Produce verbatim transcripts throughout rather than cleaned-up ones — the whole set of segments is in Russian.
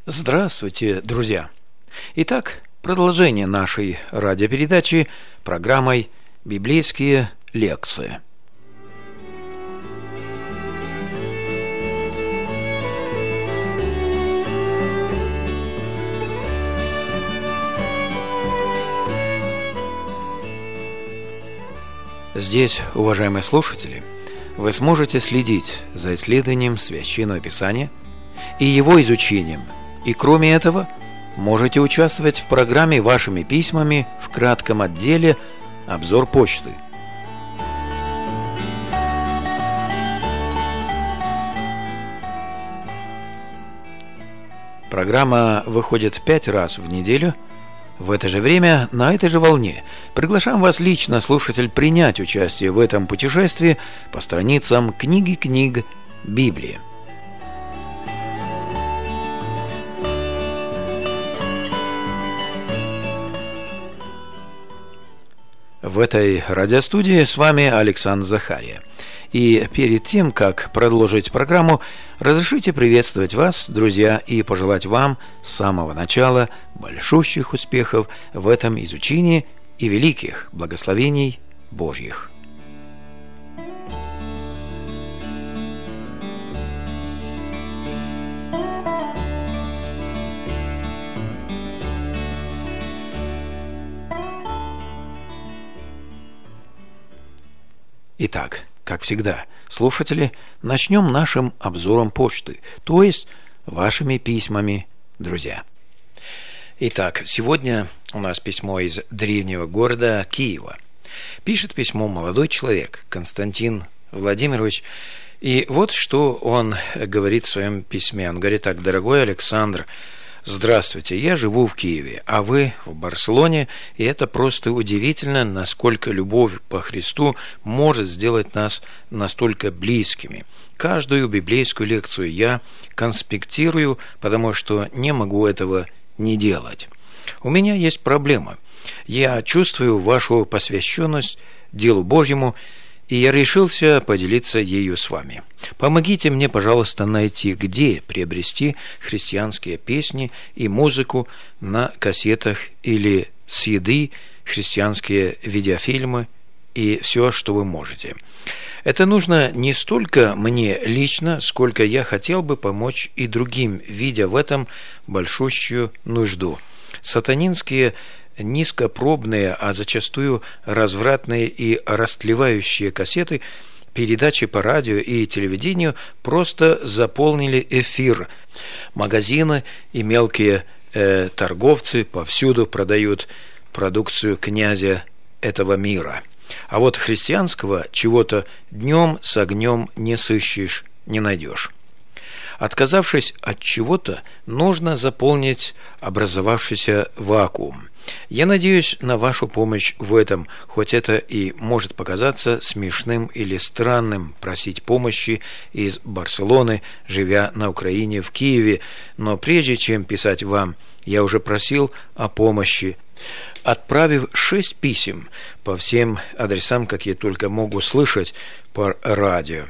Здравствуйте, друзья! Итак, продолжение нашей радиопередачи программой «Библейские лекции». Здесь, уважаемые слушатели, вы сможете следить за исследованием Священного Писания и его изучением, и кроме этого можете участвовать в программе вашими письмами в кратком отделе «Обзор почты». Программа выходит пять раз в неделю. В это же время, на этой же волне, приглашаем вас лично, слушатель, принять участие в этом путешествии по страницам книги книг Библии. В этой радиостудии с вами Александр Захария. И перед тем, как продолжить программу, разрешите приветствовать вас, друзья, и пожелать вам с самого начала большущих успехов в этом изучении и великих благословений Божьих. Итак, как всегда, слушатели, начнем нашим обзором почты, то есть вашими письмами, друзья. Итак, сегодня у нас письмо из древнего города Киева. Пишет письмо молодой человек, Константин Владимирович, и вот что он говорит в своем письме. Он говорит так: «Дорогой Александр, здравствуйте, я живу в Киеве, а вы в Барселоне, и это просто удивительно, насколько любовь по Христу может сделать нас настолько близкими. Каждую библейскую лекцию я конспектирую, потому что не могу этого не делать. У меня есть проблема. Я чувствую вашу посвященность делу Божьему, и я решился поделиться ею с вами. Помогите мне, пожалуйста, найти, где приобрести христианские песни и музыку на кассетах или си ди, христианские видеофильмы и все, что вы можете. Это нужно не столько мне лично, сколько я хотел бы помочь и другим, видя в этом большущую нужду. Сатанинские низкопробные, а зачастую развратные и растлевающие кассеты, передачи по радио и телевидению просто заполнили эфир. Магазины и мелкие э, торговцы повсюду продают продукцию князя этого мира. А вот христианского чего-то днем с огнем не сыщешь, не найдешь. Отказавшись от чего-то, нужно заполнить образовавшийся вакуум. Я надеюсь на вашу помощь в этом, хоть это и может показаться смешным или странным просить помощи из Барселоны, живя на Украине, в Киеве, но прежде чем писать вам, я уже просил о помощи, отправив шесть писем по всем адресам, какие только могу слышать по радио.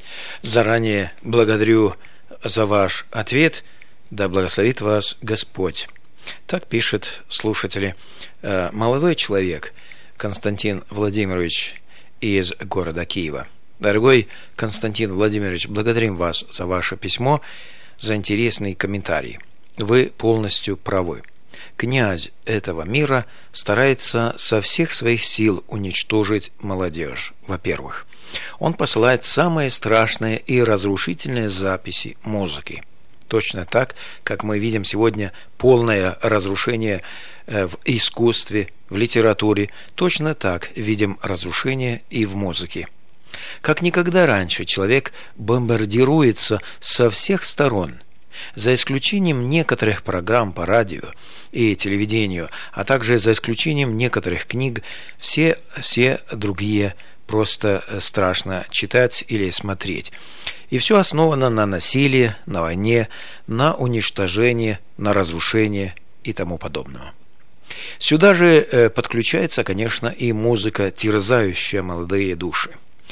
Заранее благодарю за ваш ответ, да благословит вас Господь». Так пишет слушатели молодой человек Константин Владимирович из города Киева. Дорогой Константин Владимирович, благодарим вас за ваше письмо, за интересный комментарий. Вы полностью правы. Князь этого мира старается со всех своих сил уничтожить молодежь. Во-первых, он посылает самые страшные и разрушительные записи музыки. Точно так, как мы видим сегодня полное разрушение в искусстве, в литературе, точно так видим разрушение и в музыке. Как никогда раньше человек бомбардируется со всех сторон, за исключением некоторых программ по радио и телевидению, а также за исключением некоторых книг, все, все другие просто страшно читать или смотреть. И все основано на насилии, на войне, на уничтожении, на разрушении и тому подобного. Сюда же подключается, конечно, и музыка, терзающая молодые души.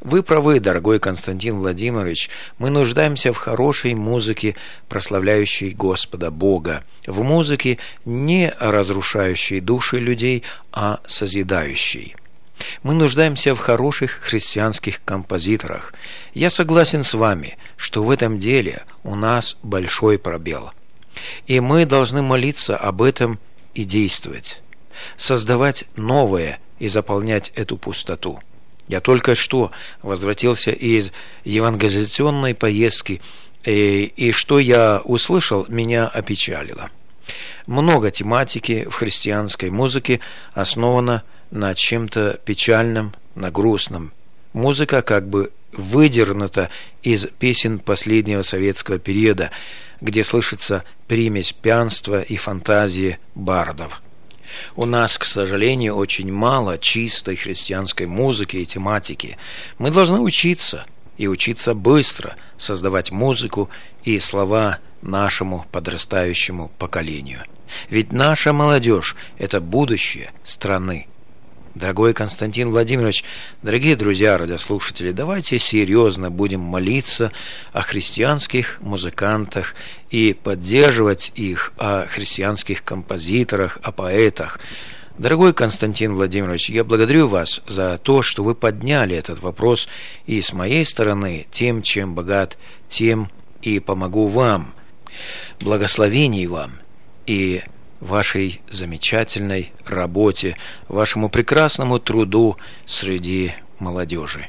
Вы правы, дорогой Константин Владимирович, мы нуждаемся в хорошей музыке, прославляющей Господа Бога, в музыке, не разрушающей души людей, а созидающей. Мы нуждаемся в хороших христианских композиторах. Я согласен с вами, что в этом деле у нас большой пробел. И мы должны молиться об этом и действовать, создавать новое и заполнять эту пустоту. Я только что возвратился из евангелизационной поездки, и, и что я услышал, меня опечалило. Много тематики в христианской музыке основано на чем-то печальном, на грустном. Музыка как бы выдернута из песен последнего советского периода, где слышится примесь пьянства и фантазии бардов. У нас, к сожалению, очень мало чистой христианской музыки и тематики. Мы должны учиться, и учиться быстро, создавать музыку и слова нашему подрастающему поколению. Ведь наша молодежь – это будущее страны. Дорогой Константин Владимирович, дорогие друзья, радиослушатели, давайте серьезно будем молиться о христианских музыкантах и поддерживать их, о христианских композиторах, о поэтах. Дорогой Константин Владимирович, я благодарю вас за то, что вы подняли этот вопрос, и с моей стороны, тем, чем богат, тем и помогу вам. Благословений вам и вашей замечательной работе, вашему прекрасному труду среди молодежи.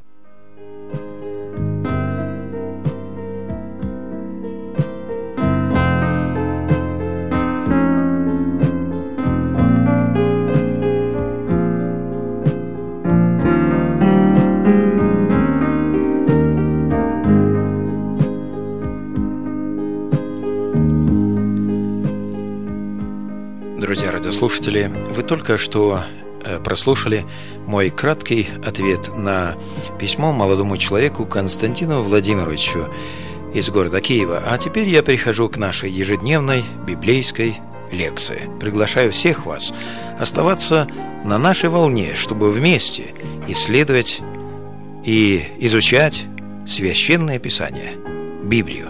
Друзья радиослушатели, вы только что прослушали мой краткий ответ на письмо молодому человеку Константину Владимировичу из города Киева. А теперь я перехожу к нашей ежедневной библейской лекции. Приглашаю всех вас оставаться на нашей волне, чтобы вместе исследовать и изучать Священное Писание, Библию.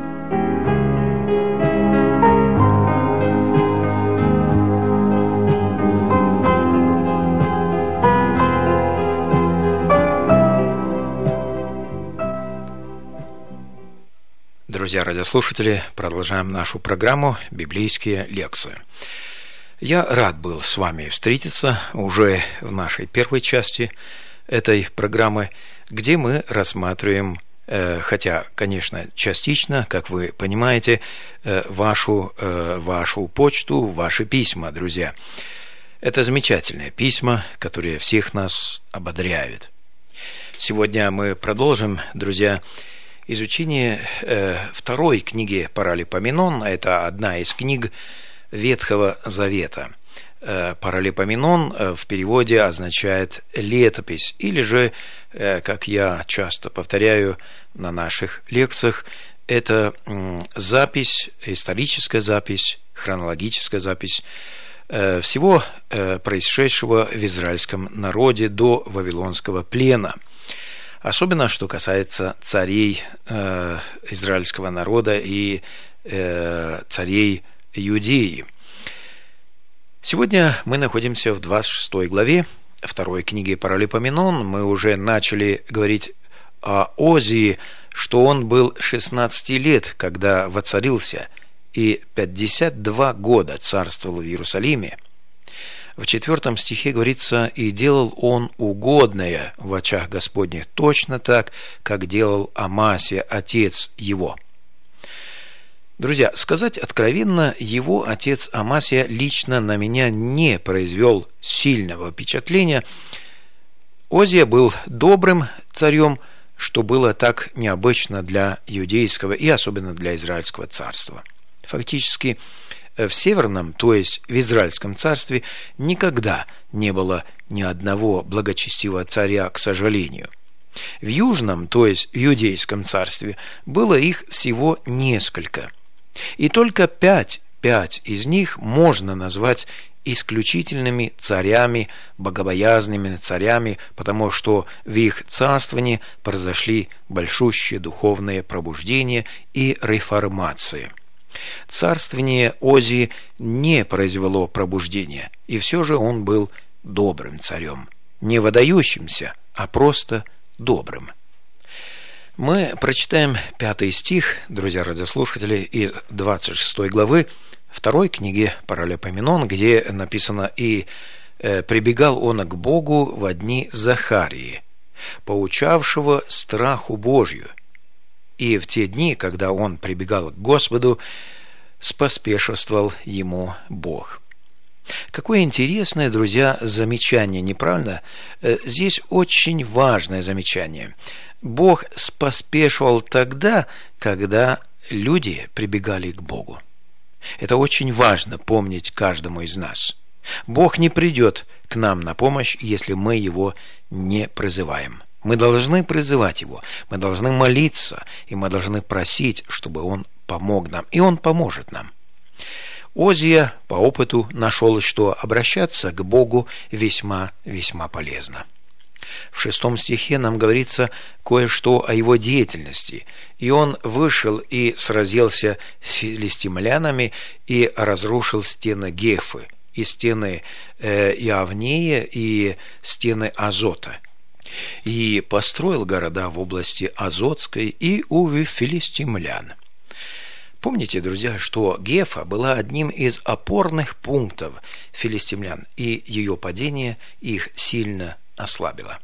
Друзья радиослушатели, продолжаем нашу программу «Библейские лекции». Я рад был с вами встретиться уже в нашей первой части этой программы, где мы рассматриваем, э, хотя, конечно, частично, как вы понимаете, э, вашу, э, вашу почту, ваши письма, друзья. Это замечательные письма, которые всех нас ободряют. Сегодня мы продолжим, друзья, изучение э, второй книги Паралипоменон. Это одна из книг Ветхого Завета. Э, Паралипоменон э, в переводе означает летопись, или же, э, как я часто повторяю на наших лекциях, это э, запись, историческая запись, хронологическая запись э, всего э, происшедшего в израильском народе до Вавилонского плена. Особенно, что касается царей э, израильского народа и э, царей Иудеи. Сегодня мы находимся в двадцать шестой главе второй книги Паралипоменон. Мы уже начали говорить о Озии, что он был шестнадцати лет, когда воцарился, и пятьдесят два года царствовал в Иерусалиме. В четвертом стихе говорится: «И делал он угодное в очах Господних, точно так, как делал Амасия, отец его». Друзья, сказать откровенно, его отец Амасия лично на меня не произвел сильного впечатления. Озия был добрым царем, что было так необычно для иудейского и особенно для израильского царства. Фактически, в Северном, то есть в Израильском царстве, никогда не было ни одного благочестивого царя, к сожалению. В Южном, то есть в Иудейском царстве, было их всего несколько. И только пять, пять из них можно назвать исключительными царями, богобоязненными царями, потому что в их царствовании произошли большущие духовные пробуждения и реформации. Царствование Озии не произвело пробуждения, и все же он был добрым царем, не выдающимся, а просто добрым. Мы прочитаем пятый стих, друзья радиослушатели, из двадцать шестой главы второй книги Паралипоменон, где написано: «И э, прибегал он к Богу во дни Захарии, поучавшего страху Божию. И в те дни, когда он прибегал к Господу, споспешествовал ему Бог». Какое интересное, друзья, замечание, не правда? Здесь очень важное замечание. Бог споспешивал тогда, когда люди прибегали к Богу. Это очень важно помнить каждому из нас. Бог не придет к нам на помощь, если мы Его не призываем. Мы должны призывать Его, мы должны молиться, и мы должны просить, чтобы Он помог нам, и Он поможет нам. Озия по опыту нашел, что обращаться к Богу весьма-весьма полезно. В шестом стихе нам говорится кое-что о его деятельности. «И он вышел и сразился с филистимлянами и разрушил стены Гефы, и стены э, Иавнея, и стены Азота, и построил города в области Азотской и у филистимлян». Помните, друзья, что Гефа была одним из опорных пунктов филистимлян, и ее падение их сильно ослабило.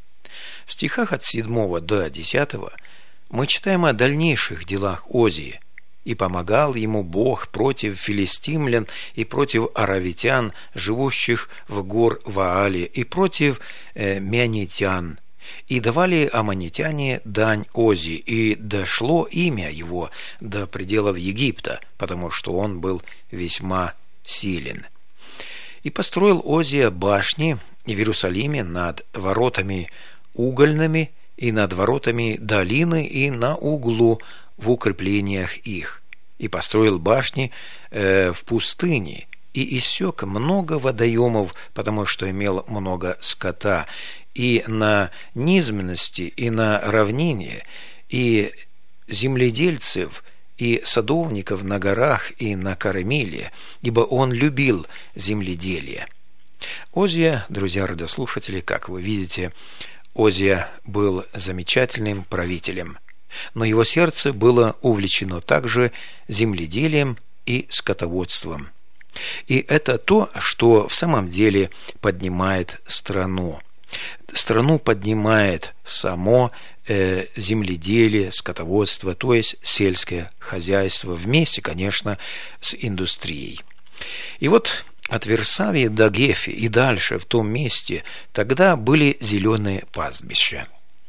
В стихах от седьмого до десятого мы читаем о дальнейших делах Озии. «И помогал ему Бог против филистимлян и против аравитян, живущих в гор Ваале, и против э, мянитян. И давали аммонитяне дань Озии, и дошло имя его до пределов Египта, потому что он был весьма силен. И построил Озия башни в Иерусалиме над воротами угольными и над воротами долины и на углу в укреплениях их. И построил башни э, в пустыне, и иссек много водоемов, потому что имел много скота, и на низменности, и на равнине, и земледельцев, и садовников на горах, и на Кармеле, ибо он любил земледелие». Озия, друзья радиослушатели, как вы видите, Озия был замечательным правителем, но его сердце было увлечено также земледелием и скотоводством. И это то, что в самом деле поднимает страну. Страну поднимает само э, земледелие, скотоводство, то есть сельское хозяйство, вместе, конечно, с индустрией. И вот от Версавии до Гефи и дальше, в том месте, тогда были зеленые пастбища.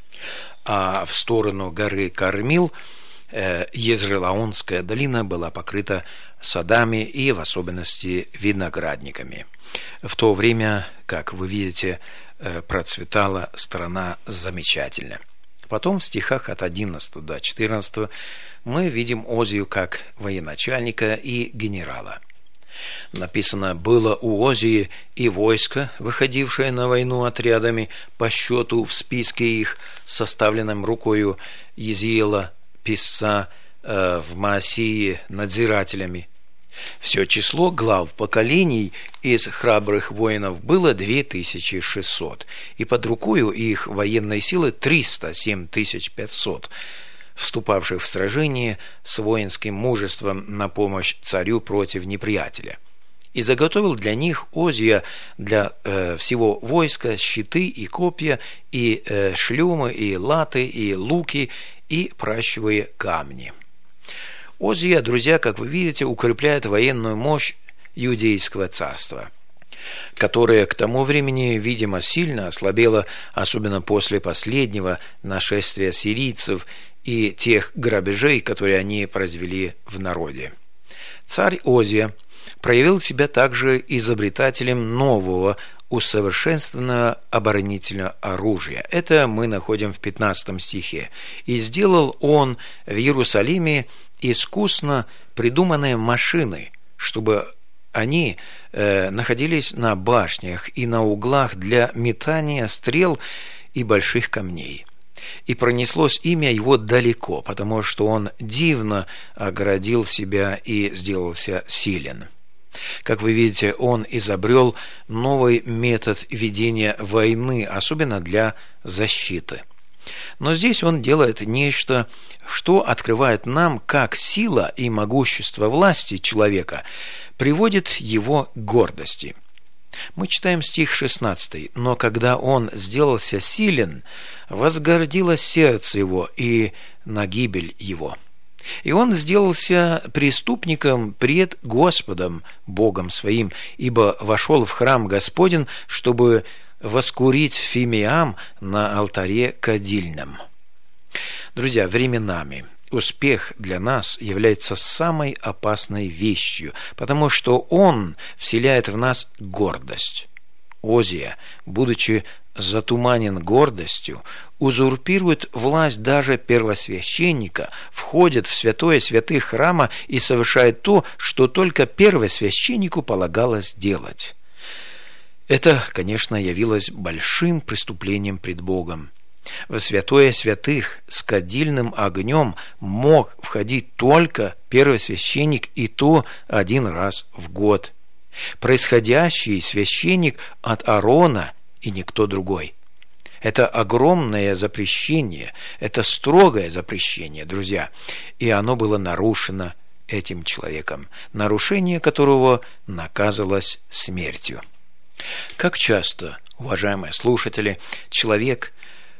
А в сторону горы Кармил э, Езрелаонская долина была покрыта садами и в особенности виноградниками. В то время, как вы видите, процветала страна замечательно. Потом в стихах от одиннадцатого до четырнадцатого мы видим Озию как военачальника и генерала. Написано: «Было у Озии и войско, выходившее на войну отрядами по счету в списке их, составленном рукою Езиела, писца, э, в Маасии надзирателями. Все число глав поколений из храбрых воинов было две тысячи шестьсот, и под рукою их военной силы триста семь тысяч пятьсот, вступавших в сражение с воинским мужеством на помощь царю против неприятеля. И заготовил для них Озия для э, всего войска щиты и копья, и э, шлемы, и латы, и луки, и пращевые камни». Озия, друзья, как вы видите, укрепляет военную мощь Иудейского царства, которое к тому времени, видимо, сильно ослабело, особенно после последнего нашествия сирийцев и тех грабежей, которые они произвели в народе. Царь Озия проявил себя также изобретателем нового усовершенствованного оборонительного оружия. Это мы находим в пятнадцатом стихе. «И сделал он в Иерусалиме искусно придуманные машины, чтобы они э, находились на башнях и на углах для метания стрел и больших камней. И пронеслось имя его далеко, потому что он дивно оградил себя и сделался силен. Как вы видите, он изобрел новый метод ведения войны, особенно для защиты. Но здесь он делает нечто, что открывает нам, как сила и могущество власти человека приводит его к гордости. Мы читаем стих шестнадцатый. «Но когда он сделался силен, возгордилось сердце его и на гибель его. И он сделался преступником пред Господом, Богом своим, ибо вошел в храм Господень, чтобы воскурить фимиам на алтаре кадильном». Друзья, временами успех для нас является самой опасной вещью, потому что он вселяет в нас гордость. Озия, будучи затуманен гордостью, узурпирует власть даже первосвященника, входит в святое святых храма и совершает то, что только первосвященнику полагалось делать. Это, конечно, явилось большим преступлением пред Богом. В святое святых с кадильным огнем мог входить только первосвященник, и то один раз в год. Происходящий священник от Аарона и никто другой. Это огромное запрещение, это строгое запрещение, друзья, и оно было нарушено этим человеком, нарушение которого наказывалось смертью. Как часто, уважаемые слушатели, человек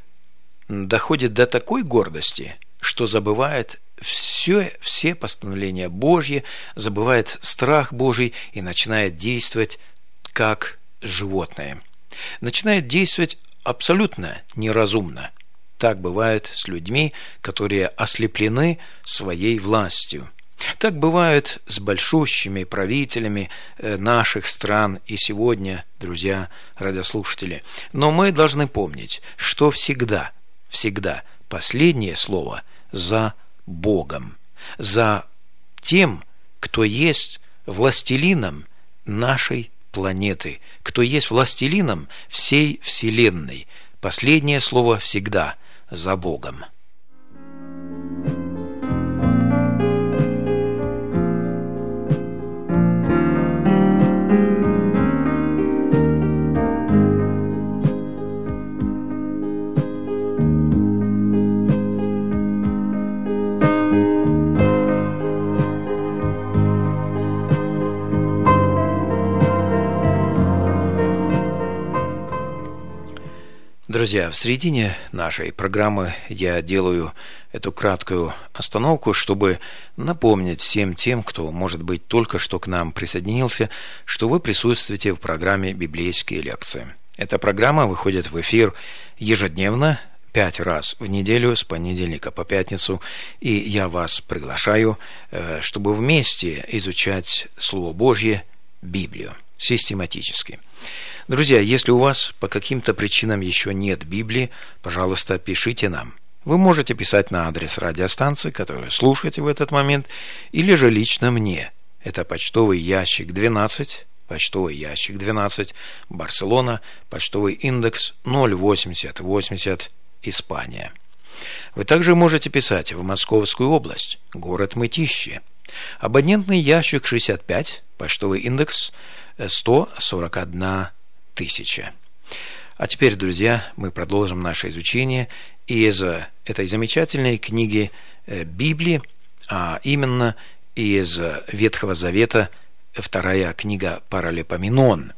доходит до такой гордости, что забывает все, все постановления Божьи, забывает страх Божий и начинает действовать как животное. Начинает действовать абсолютно неразумно. Так бывает с людьми, которые ослеплены своей властью. Так бывает с большущими правителями наших стран и сегодня, друзья, радиослушатели. Но мы должны помнить, что всегда, всегда последнее слово за Богом, за тем, кто есть властелином нашей планеты, кто есть властелином всей Вселенной. Последнее слово всегда за Богом. Друзья, в середине нашей программы я делаю эту краткую остановку, чтобы напомнить всем тем, кто, может быть, только что к нам присоединился, что вы присутствуете в программе «Библейские лекции». Эта программа выходит в эфир ежедневно, пять раз в неделю, с понедельника по пятницу, и я вас приглашаю, чтобы вместе изучать Слово Божье, Библию, систематически. Друзья, если у вас по каким-то причинам еще нет Библии, пожалуйста, пишите нам. Вы можете писать на адрес радиостанции, которую слушаете в этот момент, или же лично мне. Это почтовый ящик двенадцать, почтовый ящик двенадцать, Барселона, почтовый индекс ноль восемьдесят восемьдесят, Испания. Вы также можете писать в Московскую область, город Мытищи. Абонентный ящик шестьдесят пять, почтовый индекс сто сорок одна тысяча. А теперь, друзья, мы продолжим наше изучение из этой замечательной книги Библии, а именно из Ветхого Завета, вторая книга Паралипоменон.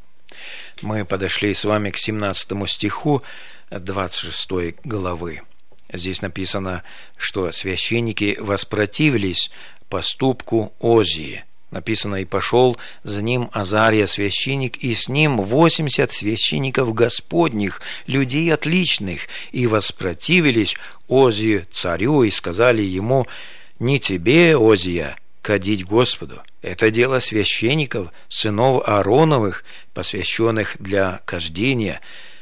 Мы подошли с вами к семнадцатому стиху двадцать шестой главы. Здесь написано, что священники воспротивились поступку Озии. Написано: «И пошел за ним Азария священник, и с ним восемьдесят священников Господних, людей отличных, и воспротивились Озию царю, и сказали ему: не тебе, Озия, кадить Господу, это дело священников, сынов Аароновых, посвященных для кождения.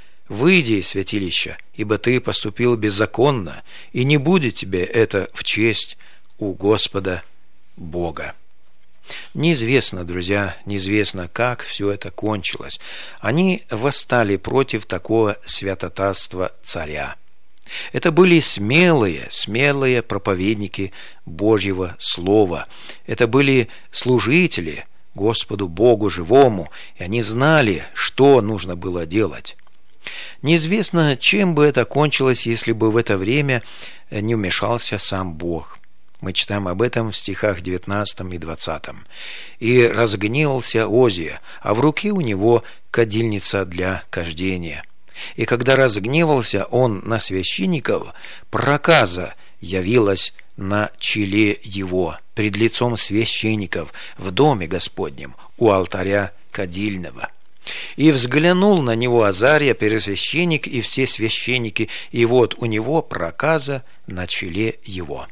Выйди из святилища, ибо ты поступил беззаконно, и не будет тебе это в честь у Господа Бога». Неизвестно, друзья, неизвестно, как все это кончилось. Они восстали против такого святотатства царя. Это были смелые, смелые проповедники Божьего Слова. Это были служители Господу Богу живому, и они знали, что нужно было делать. Неизвестно, чем бы это кончилось, если бы в это время не вмешался сам Бог. Мы читаем об этом в стихах девятнадцатом и двадцатом. «И разгневался Озия, а в руке у него кадильница для кождения. И когда разгневался он на священников, проказа явилась на челе его пред лицом священников в доме Господнем у алтаря кадильного. И взглянул на него Азария, первосвященник, и все священники, и вот у него проказа на челе его.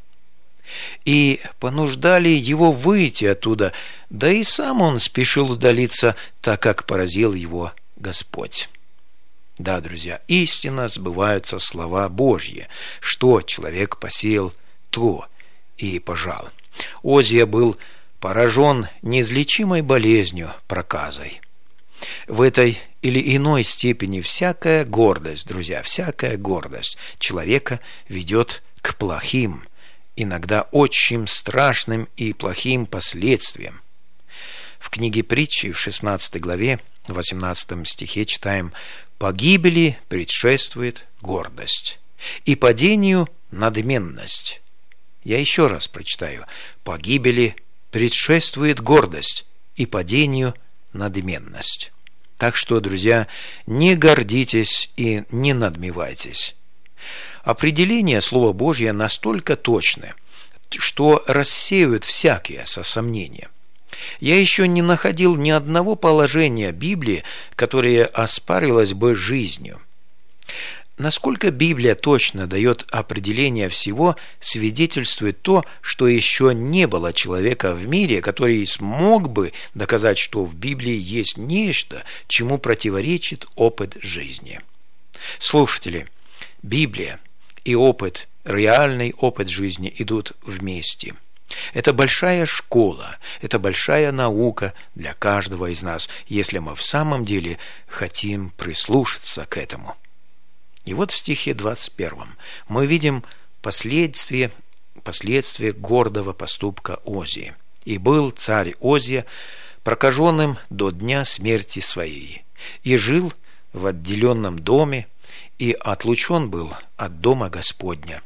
И понуждали его выйти оттуда, да и сам он спешил удалиться, так как поразил его Господь». Да, друзья, истинно сбываются слова Божьи, что человек посеял, то и пожал. Озия был поражен неизлечимой болезнью, проказой. В этой или иной степени всякая гордость, друзья, всякая гордость человека ведет к плохим, иногда очень страшным и плохим последствиям. В книге Притчи в шестнадцатой главе, в восемнадцатом стихе читаем: «Погибели предшествует гордость, и падению надменность». Я еще раз прочитаю: «Погибели предшествует гордость, и падению надменность». Так что, друзья, не гордитесь и не надмевайтесь. Определение Слова Божьего настолько точно, что рассеивают всякие сомнения. Я еще не находил ни одного положения Библии, которое оспаривалось бы жизнью. Насколько Библия точно дает определение всего, свидетельствует то, что еще не было человека в мире, который смог бы доказать, что в Библии есть нечто, чему противоречит опыт жизни. Слушатели, Библия и опыт, реальный опыт жизни идут вместе. Это большая школа, это большая наука для каждого из нас, если мы в самом деле хотим прислушаться к этому. И вот в стихе двадцать первом мы видим последствия, последствия гордого поступка Озии. «И был царь Озия прокаженным до дня смерти своей, и жил в отделенном доме, и отлучен был от дома Господня.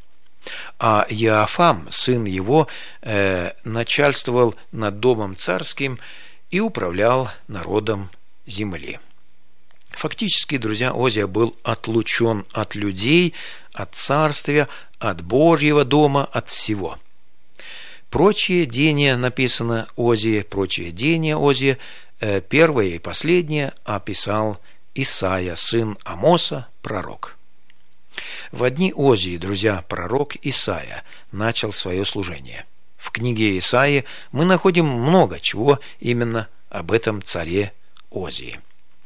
А Иоафам, сын его, э, начальствовал над домом царским и управлял народом земли». Фактически, друзья, Озия был отлучен от людей, от царствия, от Божьего дома, от всего. Прочие дения, написано Озия, прочие дения Озия, э, первое и последнее описал Исаия, сын Амоса, пророк. В дни Озии, друзья, пророк Исаия начал свое служение. В книге Исаии мы находим много чего именно об этом царе Озии.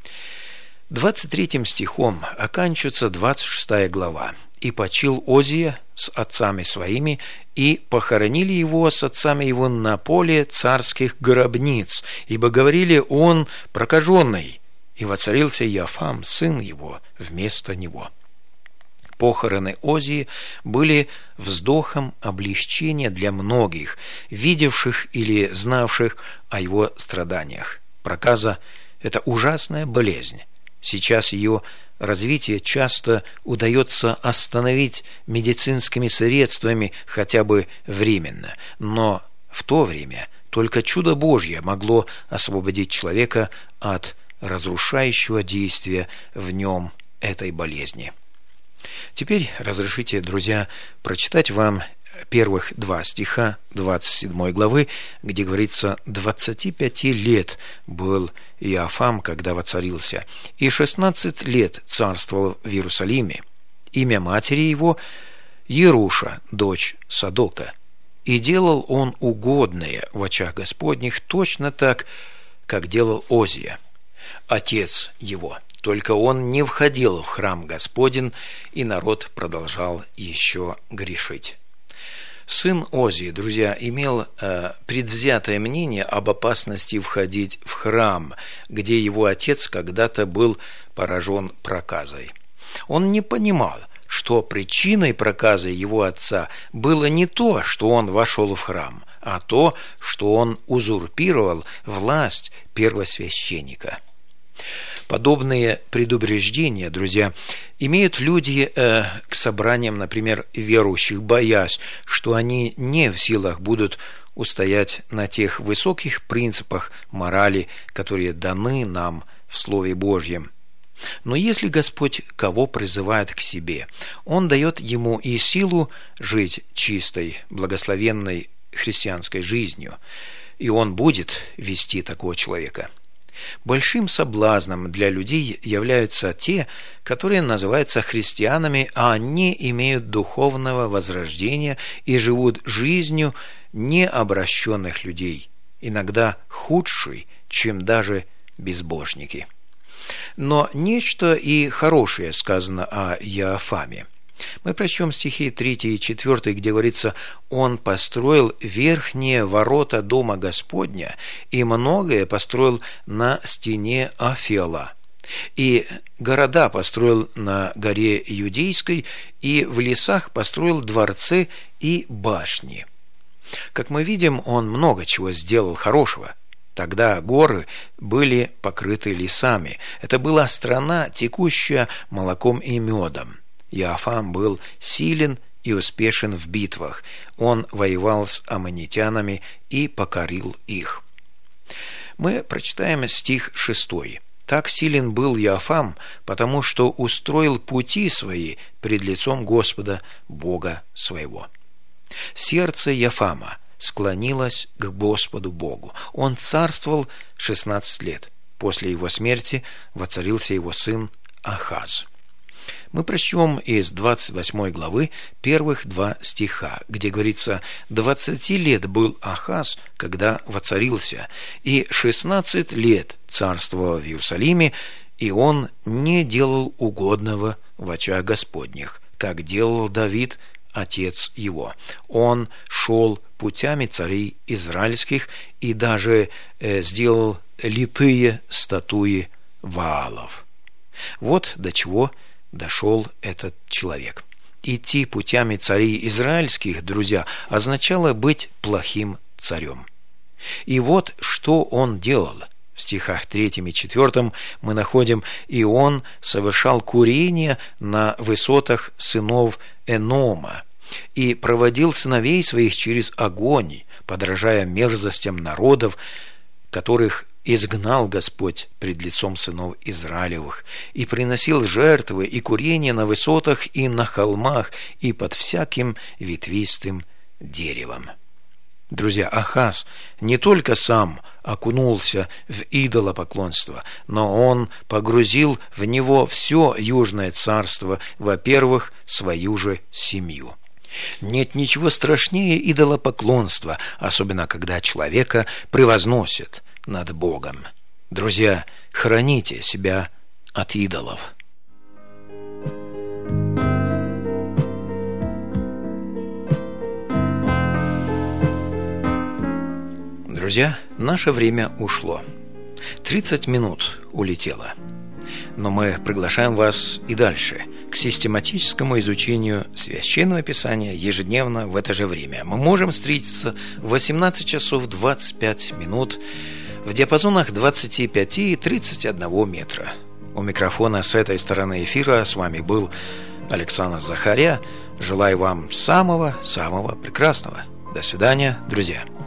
двадцать третьим стихом оканчивается двадцать шестая глава. «И почил Озия с отцами своими, и похоронили его с отцами его на поле царских гробниц, ибо говорили: он прокаженный, и воцарился Иоафам, сын его, вместо него». Похороны Озии были вздохом облегчения для многих, видевших или знавших о его страданиях. Проказа – это ужасная болезнь. Сейчас ее развитие часто удается остановить медицинскими средствами хотя бы временно, но в то время только чудо Божье могло освободить человека от разрушающего действия в нем этой болезни. Теперь разрешите, друзья, прочитать вам первых два стиха двадцать седьмой главы, где говорится: «Двадцати пяти лет был Иоафам, когда воцарился, и шестнадцать лет царствовал в Иерусалиме. Имя матери его Еруша, дочь Садока. И делал он угодное в очах Господних точно так, как делал Озия, отец его. Только он не входил в храм Господень, и народ продолжал еще грешить». Сын Озии, друзья, имел э, предвзятое мнение об опасности входить в храм, где его отец когда-то был поражен проказой. Он не понимал, что причиной проказы его отца было не то, что он вошел в храм, а то, что он узурпировал власть первосвященника. Подобные предупреждения, друзья, имеют люди э, к собраниям, например, верующих, боясь, что они не в силах будут устоять на тех высоких принципах морали, которые даны нам в Слове Божьем. Но если Господь кого призывает к себе, Он дает ему и силу жить чистой, благословенной христианской жизнью, и Он будет вести такого человека. Большим соблазном для людей являются те, которые называются христианами, а не имеют духовного возрождения и живут жизнью необращенных людей, иногда худшей, чем даже безбожники. Но нечто и хорошее сказано о Иофаме. Мы прочтем стихи третий и четвёртый, где говорится: «Он построил верхние ворота дома Господня, и многое построил на стене Афела, и города построил на горе Иудейской, и в лесах построил дворцы и башни». Как мы видим, он много чего сделал хорошего. Тогда горы были покрыты лесами. Это была страна, текущая молоком и медом. Иофам был силен и успешен в битвах. Он воевал с аммонитянами и покорил их. Мы прочитаем стих шестой. «Так силен был Иофам, потому что устроил пути свои пред лицом Господа, Бога своего». Сердце Иофама склонилось к Господу Богу. Он царствовал шестнадцать лет. После его смерти воцарился его сын Ахаз. Мы прочтем из двадцать восьмой главы первых два стиха, где говорится: «Двадцати лет был Ахаз, когда воцарился, и шестнадцать лет царствовал в Иерусалиме, и он не делал угодного в очах Господних, как делал Давид, отец его. Он шел путями царей израильских и даже э, сделал литые статуи Ваалов». Вот до чего дошел этот человек. Идти путями царей израильских, друзья, означало быть плохим царем. И вот что он делал. В стихах третьем и четвёртом мы находим: «И он совершал курение на высотах сынов Энома, и проводил сыновей своих через огонь, подражая мерзостям народов, которых изгнал Господь пред лицом сынов Израилевых, и приносил жертвы и курение на высотах и на холмах и под всяким ветвистым деревом». Друзья, Ахаз не только сам окунулся в идолопоклонство, но он погрузил в него все Южное царство, во-первых, свою же семью. Нет ничего страшнее идолопоклонства, особенно когда человека превозносят над Богом. Друзья, храните себя от идолов. Друзья, наше время ушло. тридцать минут улетело. Но мы приглашаем вас и дальше к систематическому изучению Священного Писания ежедневно в это же время. Мы можем встретиться в восемнадцать часов двадцать пять минут в диапазонах двадцати пяти и тридцати одного метра. У микрофона с этой стороны эфира с вами был Александр Захаря. Желаю вам самого-самого прекрасного. До свидания, друзья.